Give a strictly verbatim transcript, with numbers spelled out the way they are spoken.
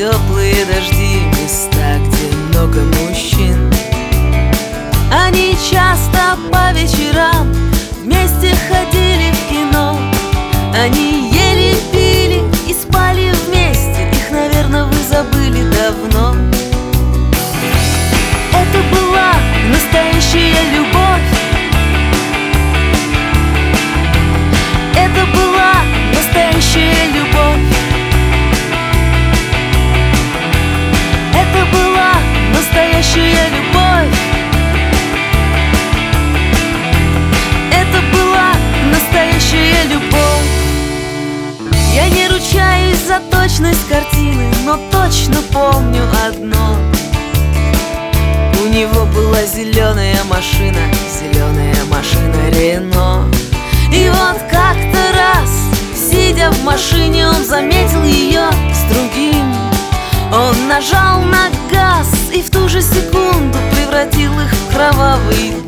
теплые дожди, места, где много мужчин. Они часто по вечерам вместе ходили в кино. Они ели, пили и спали вместе. Их, наверное, вы забыли давно. Это была настоящая любовь. Это была настоящая любовь. Это была настоящая любовь. Это была настоящая любовь. Я не ручаюсь за точность картины, но точно помню одно: у него была зеленая машина, зеленая машина Рено. И вот как-то раз, сидя в машине, он заметил ее с другим. Он нажал на газ и в ту же секунду превратил их в кровавый